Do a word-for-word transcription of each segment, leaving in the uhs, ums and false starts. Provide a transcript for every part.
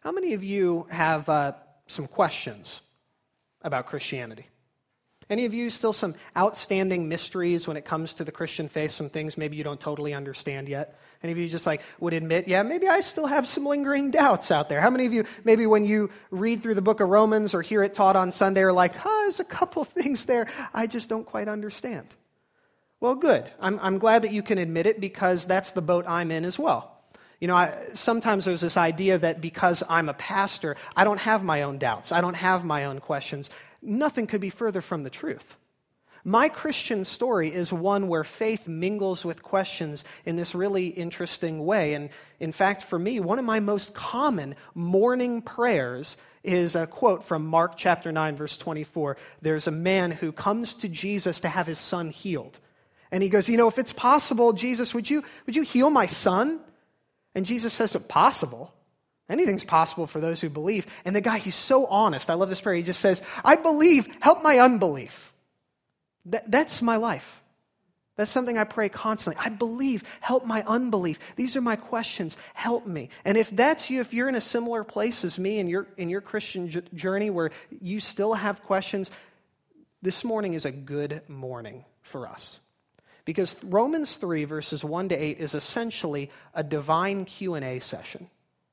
How many of you have uh, some questions about Christianity? Any of you still some outstanding mysteries when it comes to the Christian faith, some things maybe you don't totally understand yet? Any of you just like would admit, yeah, maybe I still have some lingering doubts out there? How many of you, maybe when you read through the book of Romans or hear it taught on Sunday, are like, oh, there's a couple things there I just don't quite understand? Well, good. I'm, I'm glad that you can admit it, because that's the boat I'm in as well. You know, I, sometimes there's this idea that because I'm a pastor, I don't have my own doubts. I don't have my own questions. Nothing could be further from the truth. My Christian story is one where faith mingles with questions in this really interesting way. And in fact, for me, one of my most common morning prayers is a quote from Mark chapter nine, verse twenty-four. There's a man who comes to Jesus to have his son healed. And he goes, you know, if it's possible, Jesus, would you, would you heal my son? And Jesus says, possible? Anything's possible for those who believe. And the guy, he's so honest. I love this prayer. He just says, I believe, help my unbelief. That, that's my life. That's something I pray constantly. I believe, help my unbelief. These are my questions. Help me. And if that's you, if you're in a similar place as me in your, in your Christian j- journey where you still have questions, this morning is a good morning for us. Because Romans three, verses one to eight, is essentially a divine Q and A session.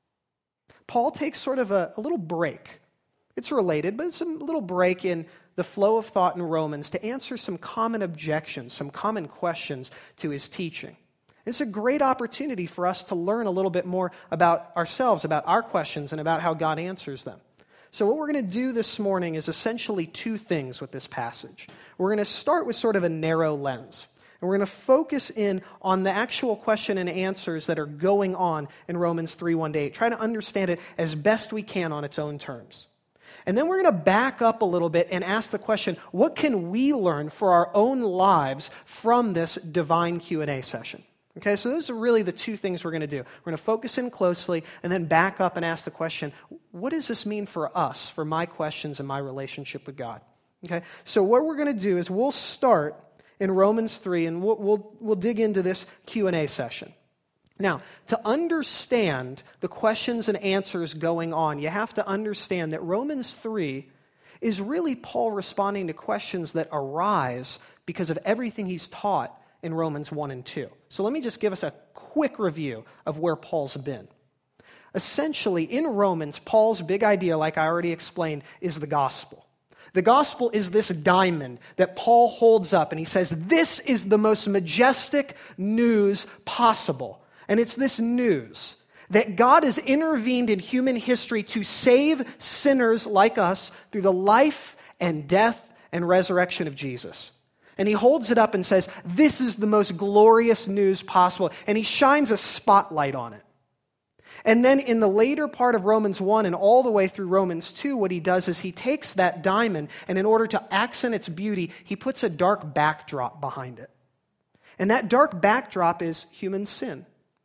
Paul takes sort of a, a little break. It's related, but it's a little break in the flow of thought in Romans to answer some common objections, some common questions to his teaching. It's a great opportunity for us to learn a little bit more about ourselves, about our questions, and about how God answers them. So what we're going to do this morning is essentially two things with this passage. We're going to start with sort of a narrow lens. And we're going to focus in on the actual question and answers that are going on in Romans three, one to eight. Try to understand it as best we can on its own terms. And then we're going to back up a little bit and ask the question, what can we learn for our own lives from this divine Q and A session? Okay, so those are really the two things we're going to do. We're going to focus in closely and then back up and ask the question, what does this mean for us, for my questions and my relationship with God? Okay, so what we're going to do is we'll start in Romans three, and we'll, we'll, we'll dig into this Q and A session. Now, to understand the questions and answers going on, you have to understand that Romans three is really Paul responding to questions that arise because of everything he's taught in Romans one and two. So let me just give us a quick review of where Paul's been. Essentially, in Romans, Paul's big idea, like I already explained, is the gospel. The gospel is this diamond that Paul holds up, and he says, this is the most majestic news possible. And it's this news that God has intervened in human history to save sinners like us through the life and death and resurrection of Jesus. And he holds it up and says, this is the most glorious news possible. And he shines a spotlight on it. And then in the later part of Romans one and all the way through Romans two, what he does is he takes that diamond, and in order to accent its beauty, he puts a dark backdrop behind it. And that dark backdrop is human sin,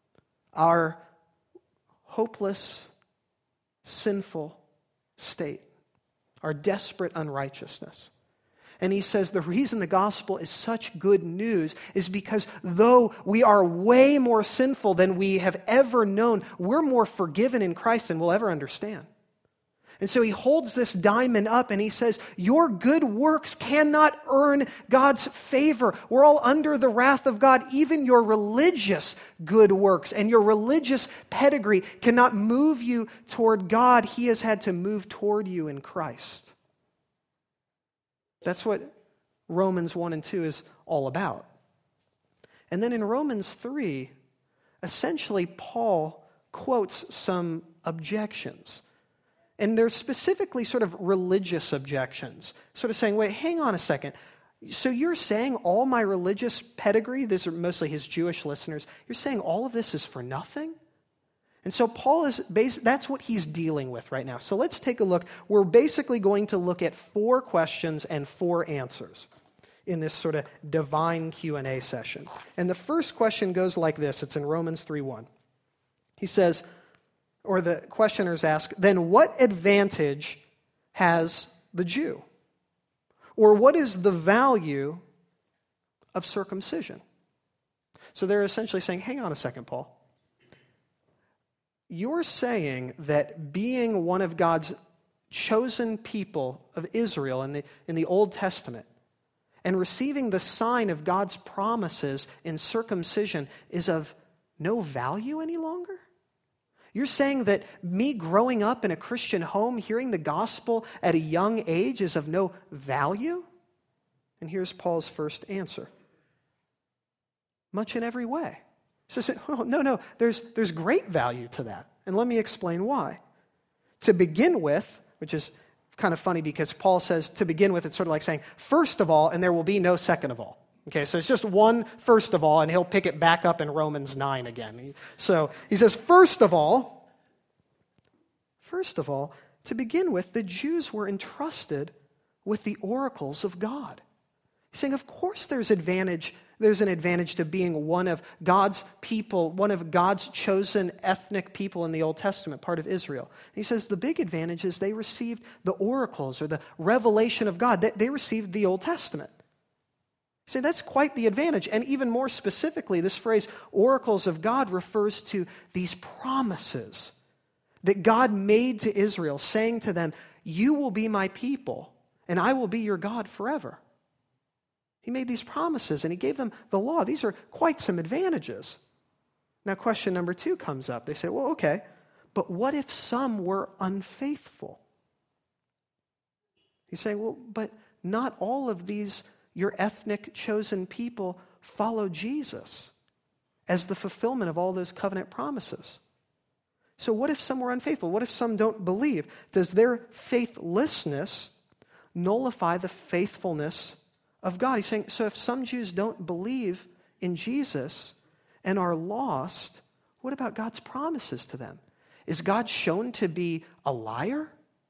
our hopeless, sinful state, our desperate unrighteousness. And he says the reason the gospel is such good news is because though we are way more sinful than we have ever known, we're more forgiven in Christ than we'll ever understand. And so he holds this diamond up and he says, your good works cannot earn God's favor. We're all under the wrath of God. Even your religious good works and your religious pedigree cannot move you toward God. He has had to move toward you in Christ. That's what Romans one and two is all about. And then in Romans three, essentially Paul quotes some objections. And they're specifically sort of religious objections, sort of saying, wait, hang on a second. So you're saying all my religious pedigree, these are mostly his Jewish listeners, you're saying all of this is for nothing? And so Paul is, bas- that's what he's dealing with right now. So let's take a look. We're basically going to look at four questions and four answers in this sort of divine Q and A session. And the first question goes like this. It's in Romans three one. He says, or the questioners ask, then what advantage has the Jew? Or what is the value of circumcision? So they're essentially saying, hang on a second, Paul. you're saying that being one of God's chosen people of Israel in the, in the Old Testament and receiving the sign of God's promises in circumcision is of no value any longer? You're saying that me growing up in a Christian home, hearing the gospel at a young age is of no value? And here's Paul's first answer. Much in every way. He says, oh, no, no, there's, there's great value to that. And let me explain why. To begin with, which is kind of funny because Paul says to begin with, it's sort of like saying, first of all, and there will be no second of all. Okay, so it's just one first of all, and he'll pick it back up in Romans nine again. So he says, first of all, first of all, to begin with, the Jews were entrusted with the oracles of God. He's saying, of course there's advantage, there's an advantage to being one of God's people, one of God's chosen ethnic people in the Old Testament, part of Israel. And he says the big advantage is they received the oracles or the revelation of God. They, they received the Old Testament. See, that's quite the advantage. And even more specifically, this phrase, oracles of God, refers to these promises that God made to Israel, saying to them, you will be my people, and I will be your God forever. He made these promises, and he gave them the law. These are quite some advantages. Now, question number two comes up. They say, well, okay, but what if some were unfaithful? He's saying, well, but not all of these your ethnic chosen people follow Jesus as the fulfillment of all those covenant promises. So what if some were unfaithful? What if some don't believe? Does their faithlessness nullify the faithfulness of God? He's saying, so if some Jews don't believe in Jesus and are lost, what about God's promises to them? Is God shown to be a liar?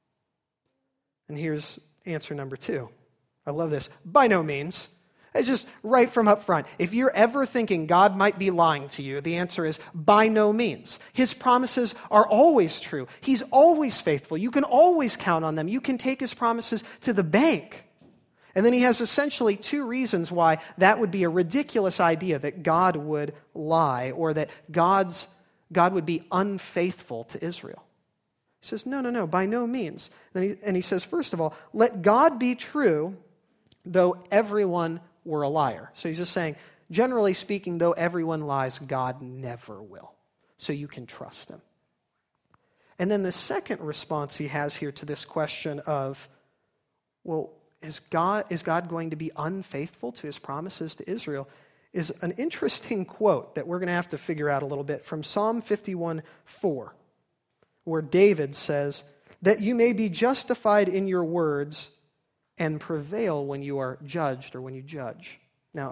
And here's answer number two. I love this. By no means. It's just right from up front. If you're ever thinking God might be lying to you, the answer is by no means. His promises are always true. He's always faithful. You can always count on them. You can take his promises to the bank. And then he has essentially two reasons why that would be a ridiculous idea, that God would lie or that God's, God would be unfaithful to Israel. He says, no, no, no, by no means. And he, and he says, first of all, let God be true, though everyone were a liar. So he's just saying, generally speaking, though everyone lies, God never will. So you can trust him. And then the second response he has here to this question of, well, is God, is God going to be unfaithful to his promises to Israel, is an interesting quote that we're going to have to figure out a little bit from Psalm fifty-one four, where David says, that you may be justified in your words and prevail when you are judged or when you judge. Now,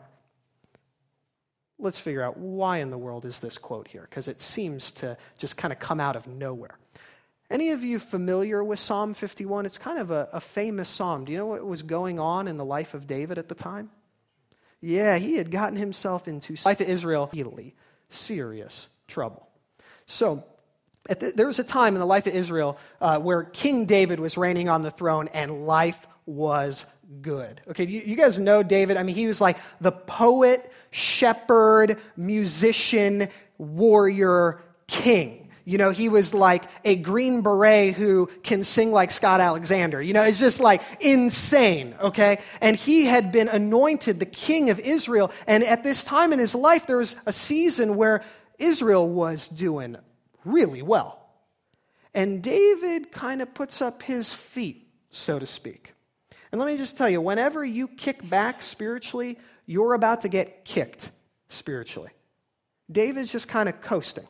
let's figure out why in the world is this quote here, because it seems to just kind of come out of nowhere. Any of you familiar with Psalm fifty-one? It's kind of a, a famous psalm. Do you know what was going on in the life of David at the time? Yeah, he had gotten himself into life of Israel, really serious trouble. So, at the, there was a time in the life of Israel uh, where King David was reigning on the throne and life was good. Okay, you, you guys know David. I mean, he was like the poet, shepherd, musician, warrior, king. You know, he was like a Green Beret who can sing like Scott Alexander. You know, it's just like insane, okay? And he had been anointed the king of Israel. And at this time in his life, there was a season where Israel was doing really well. And David kind of puts up his feet, so to speak. And let me just tell you, whenever you kick back spiritually, you're about to get kicked spiritually. David's just kind of coasting.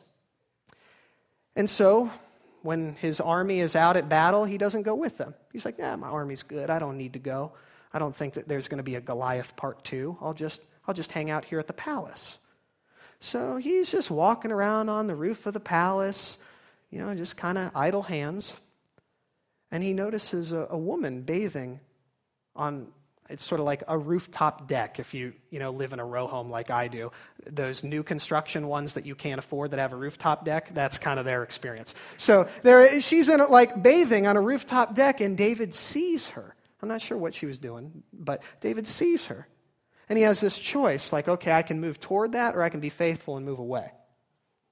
And so, when his army is out at battle, he doesn't go with them. He's like, yeah, my army's good. I don't need to go. I don't think that there's going to be a Goliath part two. I'll just, I'll just hang out here at the palace. So he's just walking around on the roof of the palace, you know, just kind of idle hands. And he notices a, a woman bathing on, it's sort of like a rooftop deck if you, you know, live in a row home like I do. Those new construction ones that you can't afford that have a rooftop deck, that's kind of their experience. So there, she's in like bathing on a rooftop deck, and David sees her. I'm not sure what she was doing, but David sees her. And he has this choice, like, okay, I can move toward that or I can be faithful and move away.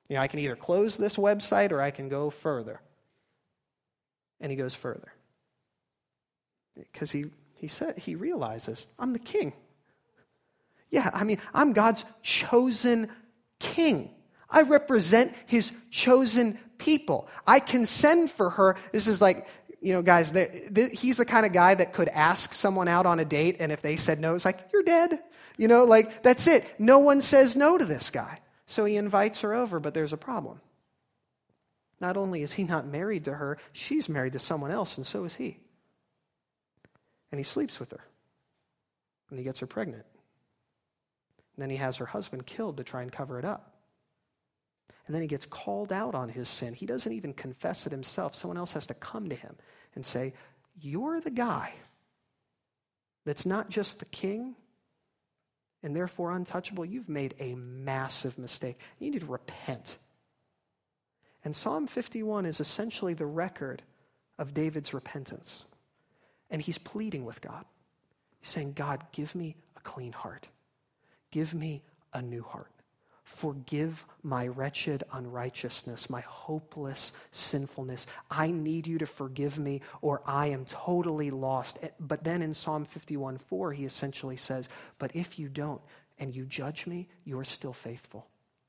You know, I can either close this website or I can go further. And he goes further. Because he, he said he realizes, I'm the king. Yeah, I mean, I'm God's chosen king. I represent his chosen people. I can send for her. This is like, you know, guys, the, the, he's the kind of guy that could ask someone out on a date, and if they said no, it's like, you're dead. You know, like, that's it. No one says no to this guy. So he invites her over, but there's a problem. Not only is he not married to her, she's married to someone else, and so is he. And he sleeps with her. And he gets her pregnant. And then he has her husband killed to try and cover it up. And then he gets called out on his sin. He doesn't even confess it himself. Someone else has to come to him and say, you're the guy that's not just the king and therefore untouchable. You've made a massive mistake. You need to repent. And Psalm fifty-one is essentially the record of David's repentance. And he's pleading with God. He's saying, God, give me a clean heart. Give me a new heart. Forgive my wretched unrighteousness, my hopeless sinfulness. I need you to forgive me or I am totally lost. But then in Psalm fifty-one four, he essentially says, but if you don't and you judge me, you're still faithful.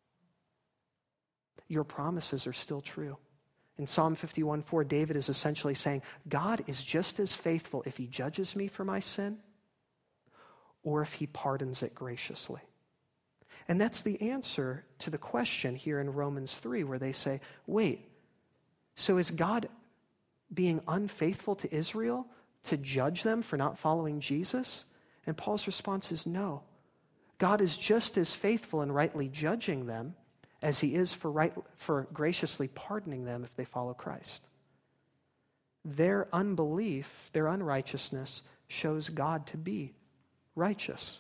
Your promises are still true. In Psalm fifty-one four, David is essentially saying, God is just as faithful if he judges me for my sin or if he pardons it graciously. And that's the answer to the question here in Romans three, where they say, wait, so is God being unfaithful to Israel to judge them for not following Jesus? And Paul's response is no. God is just as faithful in rightly judging them as he is for right, for graciously pardoning them if they follow Christ. Their unbelief, their unrighteousness, shows God to be righteous.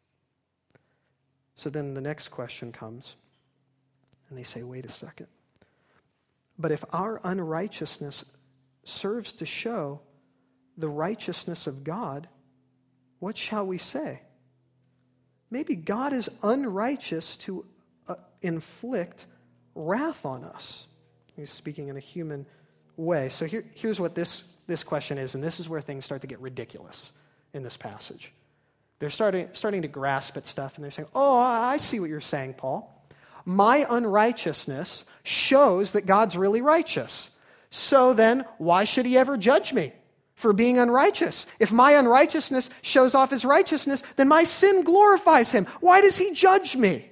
So then the next question comes, and they say, wait a second. But if our unrighteousness serves to show the righteousness of God, what shall we say? Maybe God is unrighteous to uh, inflict wrath on us. He's speaking in a human way. So here, here's what this, this question is, and this is where things start to get ridiculous in this passage. They're starting, starting to grasp at stuff, and they're saying, oh, I see what you're saying, Paul. My unrighteousness shows that God's really righteous. So then, why should he ever judge me for being unrighteous? If my unrighteousness shows off his righteousness, then my sin glorifies him. Why does he judge me?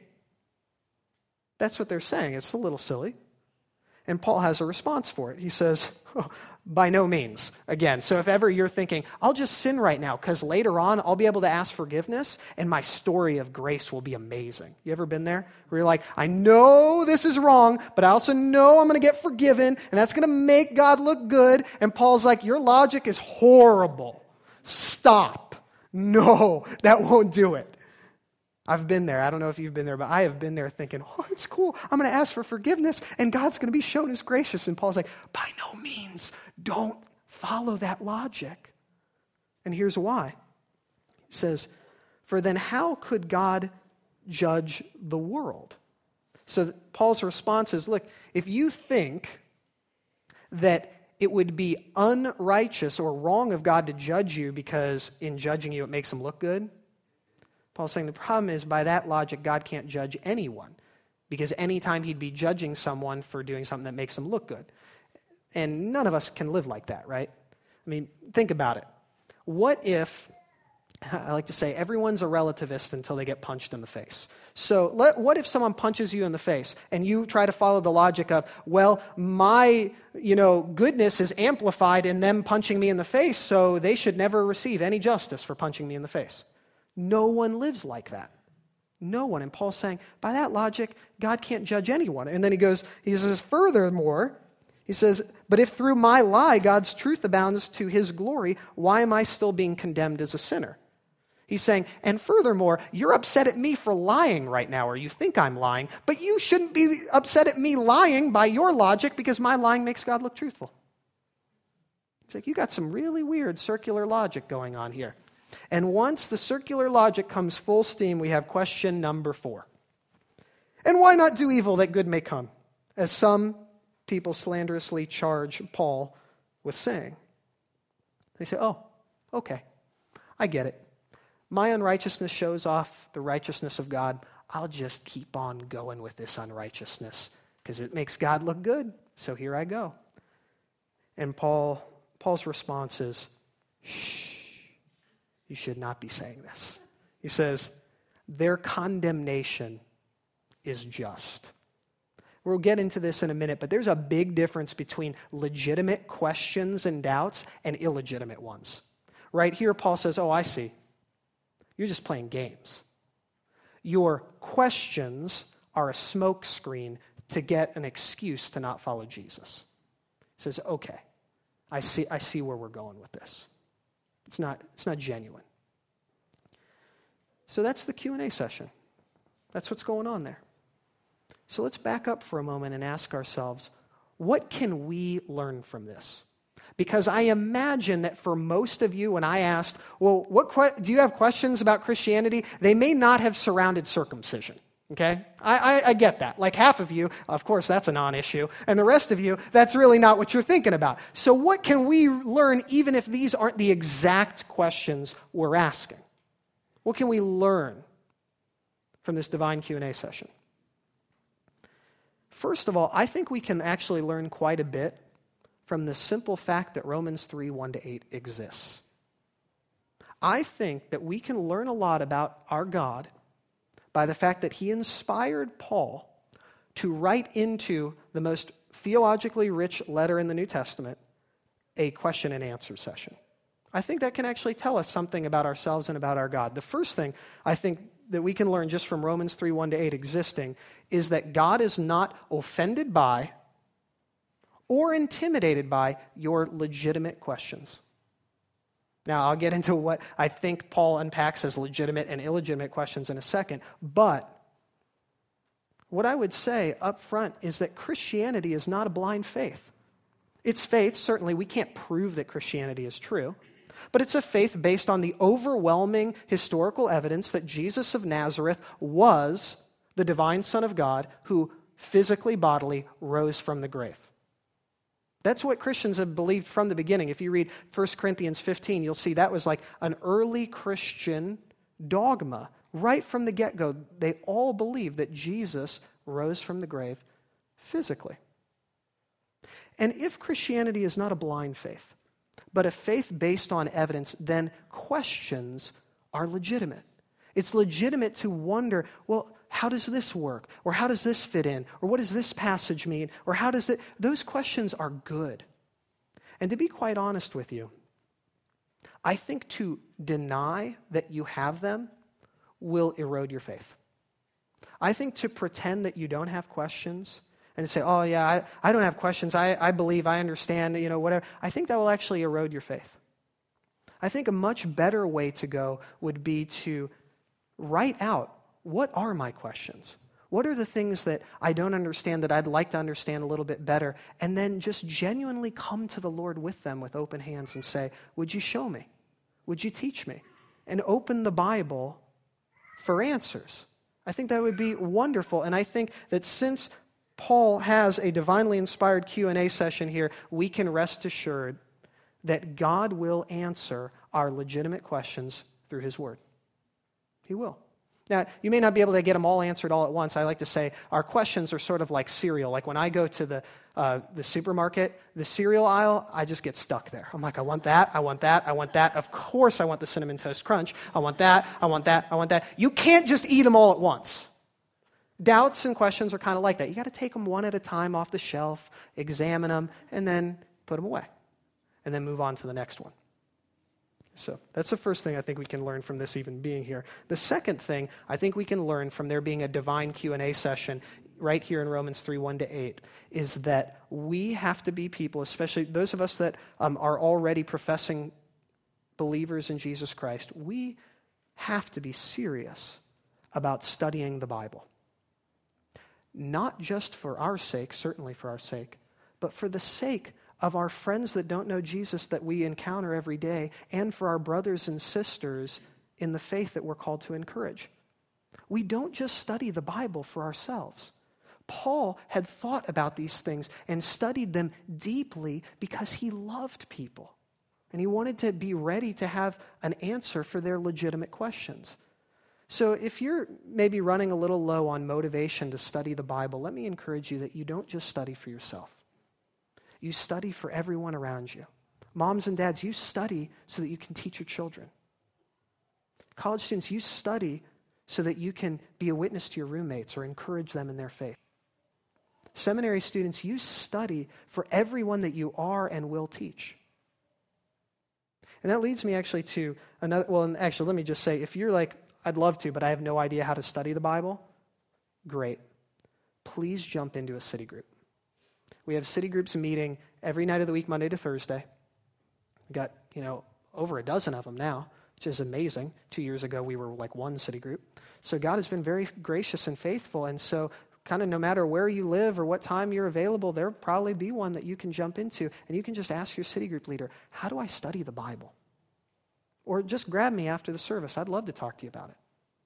That's what they're saying. It's a little silly. And Paul has a response for it. He says, oh, by no means. Again, so if ever you're thinking, I'll just sin right now because later on I'll be able to ask forgiveness and my story of grace will be amazing. You ever been there? Where you're like, I know this is wrong, but I also know I'm going to get forgiven and that's going to make God look good. And Paul's like, your logic is horrible. Stop. No, that won't do it. I've been there. I don't know if you've been there, but I have been there thinking, oh, it's cool. I'm going to ask for forgiveness, and God's going to be shown as gracious. And Paul's like, by no means, don't follow that logic. And here's why. He says, for then how could God judge the world? So Paul's response is, look, if you think that it would be unrighteous or wrong of God to judge you because in judging you it makes him look good, Paul's saying the problem is, by that logic, God can't judge anyone because anytime he'd be judging someone for doing something that makes them look good. And none of us can live like that, right? I mean, think about it. What if, I like to say, everyone's a relativist until they get punched in the face. So let, what if someone punches you in the face and you try to follow the logic of, well, my you know, goodness is amplified in them punching me in the face, so they should never receive any justice for punching me in the face. No one lives like that. No one. And Paul's saying, by that logic, God can't judge anyone. And then he goes, he says, furthermore, he says, but if through my lie God's truth abounds to his glory, why am I still being condemned as a sinner? He's saying, and furthermore, you're upset at me for lying right now, or you think I'm lying, but you shouldn't be upset at me lying by your logic because my lying makes God look truthful. It's like, you got some really weird circular logic going on here. And once the circular logic comes full steam, we have question number four. And why not do evil that good may come? as some people slanderously charge Paul with saying. They say, oh, okay, I get it. My unrighteousness shows off the righteousness of God. I'll just keep on going with this unrighteousness because it makes God look good, so here I go. And Paul, Paul's response is, shh, you should not be saying this. He says, their condemnation is just. We'll get into this in a minute, but there's a big difference between legitimate questions and doubts and illegitimate ones. Right here, Paul says, oh, I see. You're just playing games. Your questions are a smokescreen to get an excuse to not follow Jesus. He says, okay, I see, I see where we're going with this. It's not, it's not genuine. So that's the Q and A session. That's what's going on there. So let's back up for a moment and ask ourselves, what can we learn from this? Because I imagine that for most of you, when I asked, well, what que- do you have questions about Christianity? They may not have surrounded circumcision, okay? I, I, I get that. Like half of you, of course, that's a non-issue. And the rest of you, that's really not what you're thinking about. So what can we learn even if these aren't the exact questions we're asking? What can we learn from this divine Q and A session? First of all, I think we can actually learn quite a bit from the simple fact that Romans three, one to eight exists. I think that we can learn a lot about our God by the fact that he inspired Paul to write into the most theologically rich letter in the New Testament a question and answer session. I think that can actually tell us something about ourselves and about our God. The first thing I think that we can learn just from Romans three, one to eight existing is that God is not offended by or intimidated by your legitimate questions. Now, I'll get into what I think Paul unpacks as legitimate and illegitimate questions in a second, but what I would say up front is that Christianity is not a blind faith. It's faith, certainly, we can't prove that Christianity is true, but it's a faith based on the overwhelming historical evidence that Jesus of Nazareth was the divine Son of God who physically, bodily rose from the grave. That's what Christians have believed from the beginning. If you read First Corinthians fifteen, you'll see that was like an early Christian dogma. Right from the get-go, they all believed that Jesus rose from the grave physically. And if Christianity is not a blind faith, but a faith based on evidence, then questions are legitimate. It's legitimate to wonder, well, how does this work? Or how does this fit in? Or what does this passage mean? Or how does it... Those questions are good. And to be quite honest with you, I think to deny that you have them will erode your faith. I think to pretend that you don't have questions and to say, oh yeah, I, I don't have questions, I, I believe, I understand, you know, whatever, I think that will actually erode your faith. I think a much better way to go would be to write out, what are my questions? What are the things that I don't understand that I'd like to understand a little bit better? And then just genuinely come to the Lord with them with open hands and say, would you show me? Would you teach me? And open the Bible for answers. I think that would be wonderful. And I think that since Paul has a divinely inspired Q and A session here, we can rest assured that God will answer our legitimate questions through his word. He will. Now, you may not be able to get them all answered all at once. I like to say our questions are sort of like cereal. Like when I go to the uh, the supermarket, the cereal aisle, I just get stuck there. I'm like, I want that, I want that, I want that. Of course I want the Cinnamon Toast Crunch. I want that, I want that, I want that. You can't just eat them all at once. Doubts and questions are kind of like that. You got to take them one at a time off the shelf, examine them, and then put them away. And then move on to the next one. So that's the first thing I think we can learn from this even being here. The second thing I think we can learn from there being a divine Q and A session right here in Romans three, one to eight, is that we have to be people, especially those of us that um, are already professing believers in Jesus Christ, we have to be serious about studying the Bible. Not just for our sake, certainly for our sake, but for the sake of our friends that don't know Jesus that we encounter every day, and for our brothers and sisters in the faith that we're called to encourage. We don't just study the Bible for ourselves. Paul had thought about these things and studied them deeply because he loved people. And he wanted to be ready to have an answer for their legitimate questions. So if you're maybe running a little low on motivation to study the Bible, let me encourage you that you don't just study for yourself. You study for everyone around you. Moms and dads, you study so that you can teach your children. College students, you study so that you can be a witness to your roommates or encourage them in their faith. Seminary students, you study for everyone that you are and will teach. And that leads me actually to another, well, and actually, let me just say, if you're like, I'd love to, but I have no idea how to study the Bible, great. Please jump into a city group. We have city groups meeting every night of the week, Monday to Thursday. We've got, you know, over a dozen of them now, which is amazing. Two years ago, we were like one city group. So God has been very gracious and faithful, and so kind of no matter where you live or what time you're available, there'll probably be one that you can jump into, and you can just ask your city group leader, how do I study the Bible? Or just grab me after the service. I'd love to talk to you about it.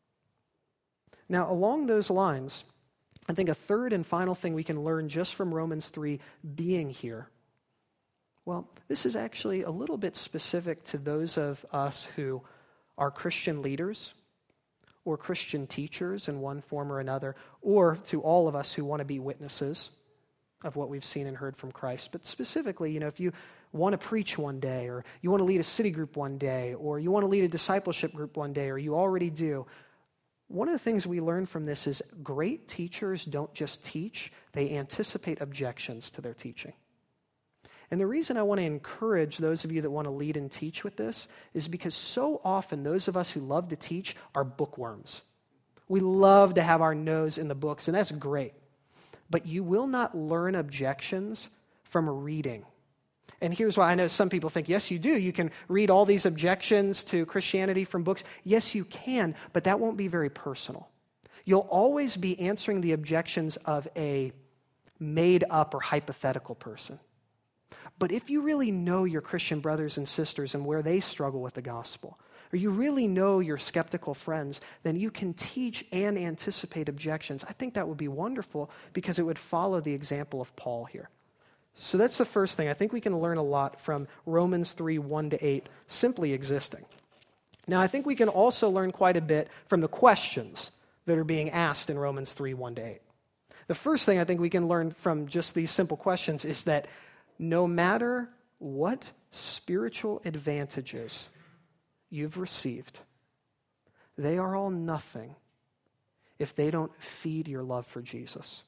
Now, along those lines, I think a third and final thing we can learn just from Romans three being here, well, this is actually a little bit specific to those of us who are Christian leaders or Christian teachers in one form or another, or to all of us who want to be witnesses of what we've seen and heard from Christ. But specifically, you know, if you want to preach one day, or you want to lead a city group one day, or you want to lead a discipleship group one day, or you already do, one of the things we learn from this is great teachers don't just teach, they anticipate objections to their teaching. And the reason I want to encourage those of you that want to lead and teach with this is because so often those of us who love to teach are bookworms. We love to have our nose in the books, and that's great. But you will not learn objections from reading. And here's why I know some people think, yes, you do. You can read all these objections to Christianity from books. Yes, you can, but that won't be very personal. You'll always be answering the objections of a made-up or hypothetical person. But if you really know your Christian brothers and sisters and where they struggle with the gospel, or you really know your skeptical friends, then you can teach and anticipate objections. I think that would be wonderful because it would follow the example of Paul here. So that's the first thing. I think we can learn a lot from Romans three, one to eight, simply existing. Now, I think we can also learn quite a bit from the questions that are being asked in Romans three, one to eight. The first thing I think we can learn from just these simple questions is that no matter what spiritual advantages you've received, they are all nothing if they don't feed your love for Jesus.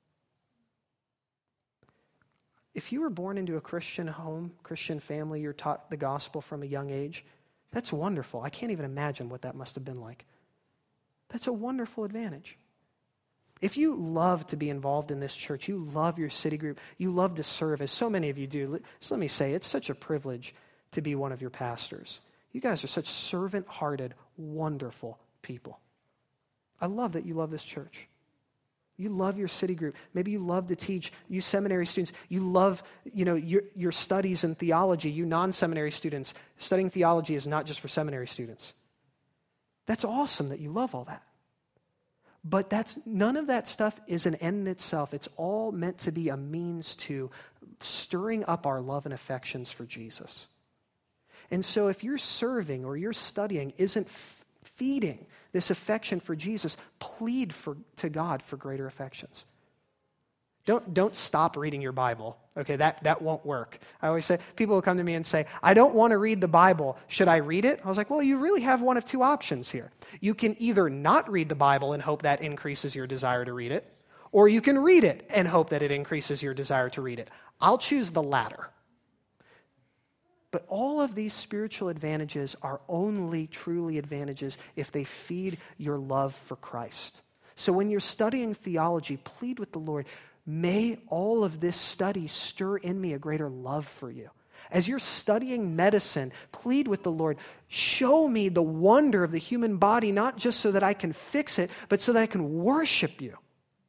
If you were born into a Christian home, Christian family, you're taught the gospel from a young age, that's wonderful. I can't even imagine what that must have been like. That's a wonderful advantage. If you love to be involved in this church, you love your city group, you love to serve, as so many of you do, so let me say, it's such a privilege to be one of your pastors. You guys are such servant-hearted, wonderful people. I love that you love this church. You love your city group. Maybe you love to teach. You seminary students, you love, you know, your, your studies in theology. You non-seminary students, studying theology is not just for seminary students. That's awesome that you love all that. But that's none of that stuff is an end in itself. It's all meant to be a means to stirring up our love and affections for Jesus. And so if you're serving or you're studying isn't f- feeding this affection for Jesus, plead for, to God for greater affections. Don't, don't stop reading your Bible. Okay, that, that won't work. I always say, people will come to me and say, I don't want to read the Bible. Should I read it? I was like, well, you really have one of two options here. You can either not read the Bible and hope that increases your desire to read it, or you can read it and hope that it increases your desire to read it. I'll choose the latter. But all of these spiritual advantages are only truly advantages if they feed your love for Christ. So when you're studying theology, plead with the Lord, may all of this study stir in me a greater love for you. As you're studying medicine, plead with the Lord, show me the wonder of the human body, not just so that I can fix it, but so that I can worship you.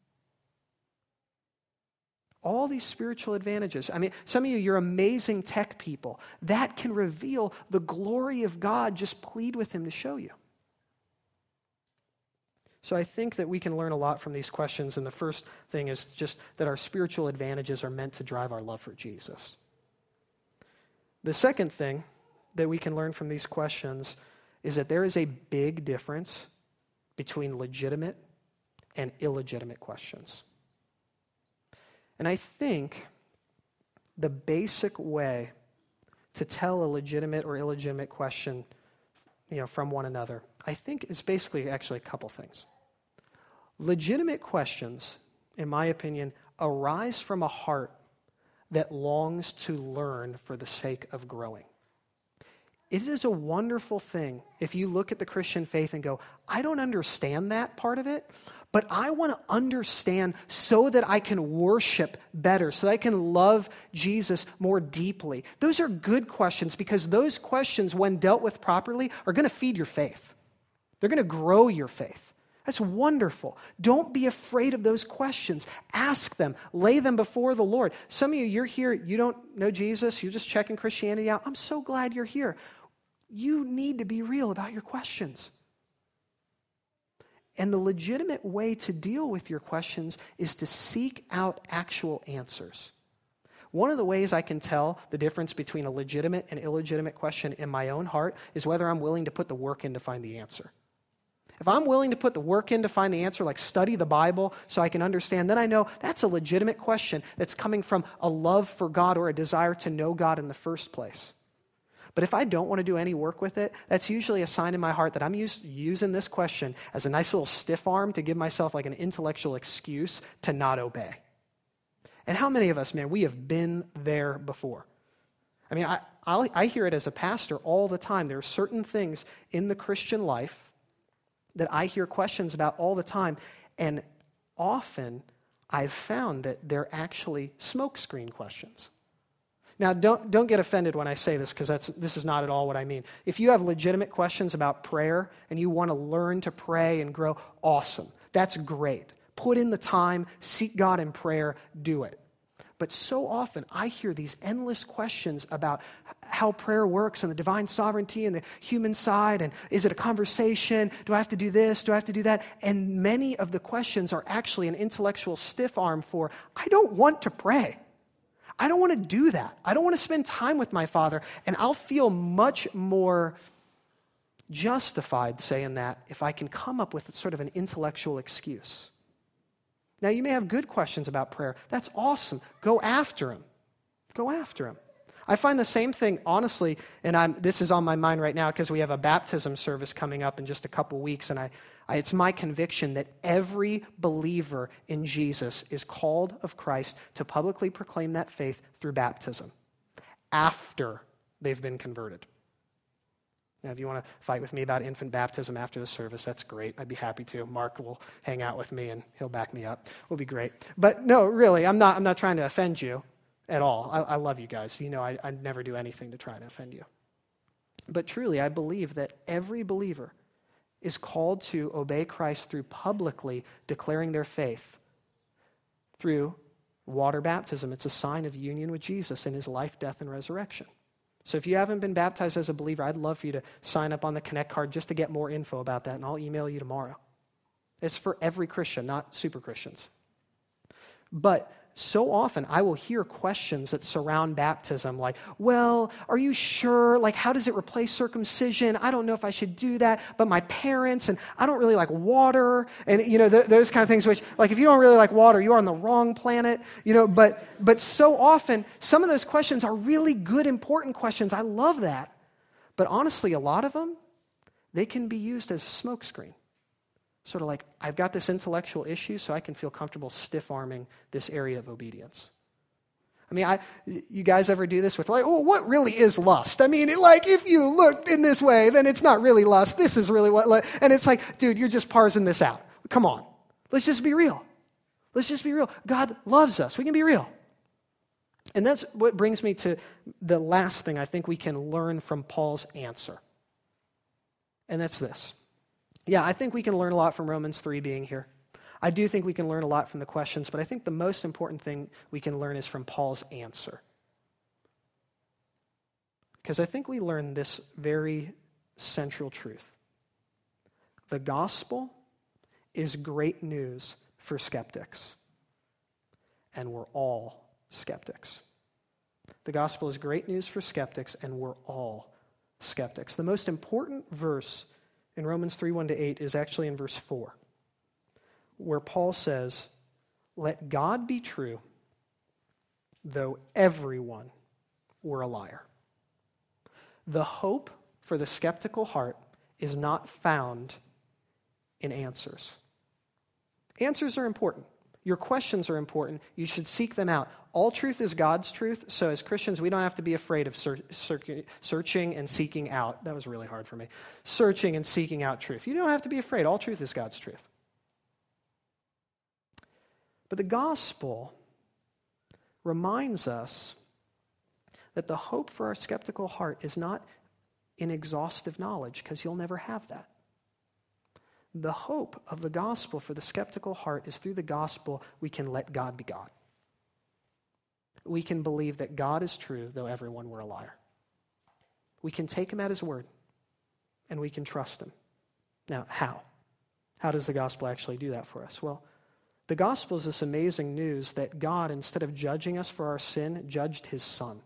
All these spiritual advantages. I mean, some of you, you're amazing tech people. That can reveal the glory of God. Just plead with him to show you. So I think that we can learn a lot from these questions, and the first thing is just that our spiritual advantages are meant to drive our love for Jesus. The second thing that we can learn from these questions is that there is a big difference between legitimate and illegitimate questions. And I think the basic way to tell a legitimate or illegitimate question, you know, from one another, I think is basically actually a couple things. Legitimate questions, in my opinion, arise from a heart that longs to learn for the sake of growing. It is a wonderful thing if you look at the Christian faith and go, I don't understand that part of it, but I want to understand so that I can worship better, so that I can love Jesus more deeply. Those are good questions because those questions, when dealt with properly, are going to feed your faith. They're going to grow your faith. That's wonderful. Don't be afraid of those questions. Ask them. Lay them before the Lord. Some of you, you're here, you don't know Jesus, you're just checking Christianity out. I'm so glad you're here. You need to be real about your questions. And the legitimate way to deal with your questions is to seek out actual answers. One of the ways I can tell the difference between a legitimate and illegitimate question in my own heart is whether I'm willing to put the work in to find the answer. If I'm willing to put the work in to find the answer, like study the Bible so I can understand, then I know that's a legitimate question that's coming from a love for God or a desire to know God in the first place. But if I don't want to do any work with it, that's usually a sign in my heart that I'm use, using this question as a nice little stiff arm to give myself like an intellectual excuse to not obey. And how many of us, man, we have been there before? I mean, I, I'll, I hear it as a pastor all the time. There are certain things in the Christian life that I hear questions about all the time, and often I've found that they're actually smokescreen questions. Now, don't don't get offended when I say this, because that's this is not at all what I mean. If you have legitimate questions about prayer and you want to learn to pray and grow, awesome. That's great. Put in the time, seek God in prayer, do it. But so often I hear these endless questions about how prayer works and the divine sovereignty and the human side, and is it a conversation? Do I have to do this? Do I have to do that? And many of the questions are actually an intellectual stiff arm for, I don't want to pray. I don't want to do that. I don't want to spend time with my Father, and I'll feel much more justified saying that if I can come up with sort of an intellectual excuse. Now, you may have good questions about prayer. That's awesome. Go after him. Go after him. I find the same thing, honestly, and I'm, this is on my mind right now because we have a baptism service coming up in just a couple weeks, and I, I, it's my conviction that every believer in Jesus is called of Christ to publicly proclaim that faith through baptism after they've been converted. Now, if you want to fight with me about infant baptism after the service, that's great. I'd be happy to. Mark will hang out with me and he'll back me up. It'll be great. But no, really, I'm not I'm not trying to offend you at all. I, I love you guys. You know, I, I never do anything to try to offend you. But truly, I believe that every believer is called to obey Christ through publicly declaring their faith through water baptism. It's a sign of union with Jesus in his life, death, and resurrection. So if you haven't been baptized as a believer, I'd love for you to sign up on the Connect card just to get more info about that, and I'll email you tomorrow. It's for every Christian, not super Christians. But so often I will hear questions that surround baptism like, well, are you sure? Like, how does it replace circumcision? I don't know if I should do that, but my parents, and I don't really like water, and, you know, th- those kind of things, which, like, if you don't really like water, you are on the wrong planet, you know, but, but so often, some of those questions are really good, important questions. I love that. But honestly, a lot of them, they can be used as a smokescreen. Sort of like, I've got this intellectual issue, so I can feel comfortable stiff-arming this area of obedience. I mean, I, you guys ever do this with like, oh, what really is lust? I mean, it, like, if you look in this way, then it's not really lust. This is really what, and it's like, dude, you're just parsing this out. Come on. Let's just be real. Let's just be real. God loves us. We can be real. And that's what brings me to the last thing I think we can learn from Paul's answer. And that's this. Yeah, I think we can learn a lot from Romans three being here. I do think we can learn a lot from the questions, but I think the most important thing we can learn is from Paul's answer. Because I think we learn this very central truth. The gospel is great news for skeptics. And we're all skeptics. The gospel is great news for skeptics, and we're all skeptics. The most important verse in Romans three, one to eight is actually in verse four, where Paul says, "Let God be true, though everyone were a liar." The hope for the skeptical heart is not found in answers. Answers are important. Your questions are important. You should seek them out. All truth is God's truth, so as Christians, we don't have to be afraid of ser- ser- searching and seeking out. That was really hard for me. Searching and seeking out truth. You don't have to be afraid. All truth is God's truth. But the gospel reminds us that the hope for our skeptical heart is not in exhaustive knowledge, because you'll never have that. The hope of the gospel for the skeptical heart is through the gospel we can let God be God. We can believe that God is true, though everyone were a liar. We can take him at his word, and we can trust him. Now, how? How does the gospel actually do that for us? Well, the gospel is this amazing news that God, instead of judging us for our sin, judged his son.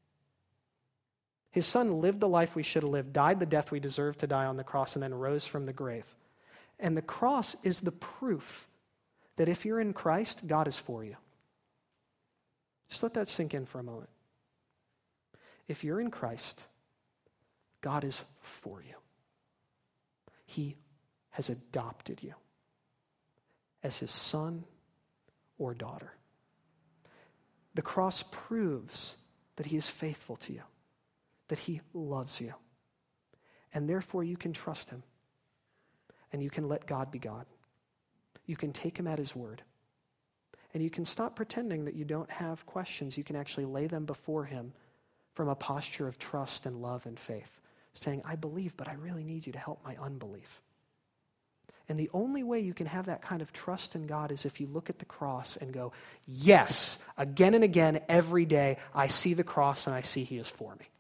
His son lived the life we should have lived, died the death we deserved to die on the cross, and then rose from the grave. And the cross is the proof that if you're in Christ, God is for you. Just let that sink in for a moment. If you're in Christ, God is for you. He has adopted you as his son or daughter. The cross proves that he is faithful to you, that he loves you, and therefore you can trust him. And you can let God be God. You can take him at his word. And you can stop pretending that you don't have questions. You can actually lay them before him from a posture of trust and love and faith, saying, I believe, but I really need you to help my unbelief. And the only way you can have that kind of trust in God is if you look at the cross and go, yes, again and again, every day, I see the cross and I see he is for me.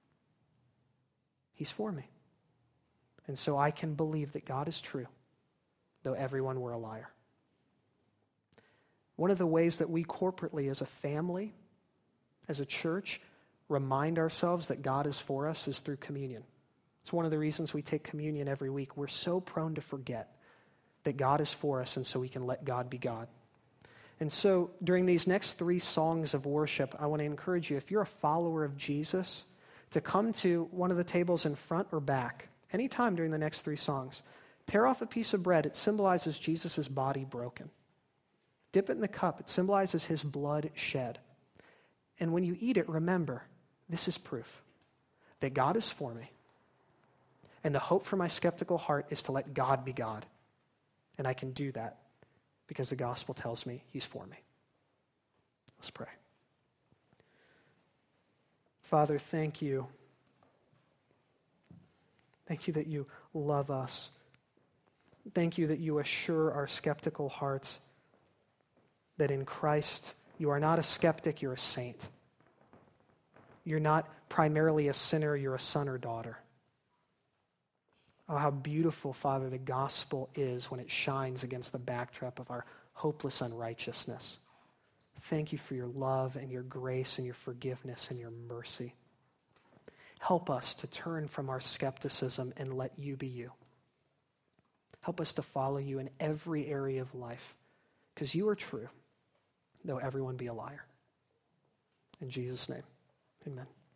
He's for me. And so I can believe that God is true, though everyone were a liar. One of the ways that we corporately as a family, as a church, remind ourselves that God is for us is through communion. It's one of the reasons we take communion every week. We're so prone to forget that God is for us, and so we can let God be God. And so during these next three songs of worship, I want to encourage you, if you're a follower of Jesus, to come to one of the tables in front or back anytime during the next three songs. Tear off a piece of bread. It symbolizes Jesus' body broken. Dip it in the cup. It symbolizes his blood shed. And when you eat it, remember, this is proof that God is for me. And the hope for my skeptical heart is to let God be God. And I can do that because the gospel tells me he's for me. Let's pray. Father, thank you. Thank you that you love us. Thank you that you assure our skeptical hearts that in Christ you are not a skeptic, you're a saint. You're not primarily a sinner, you're a son or daughter. Oh, how beautiful, Father, the gospel is when it shines against the backdrop of our hopeless unrighteousness. Thank you for your love and your grace and your forgiveness and your mercy. Help us to turn from our skepticism and let you be you. Help us to follow you in every area of life, because you are true, though everyone be a liar. In Jesus' name, amen.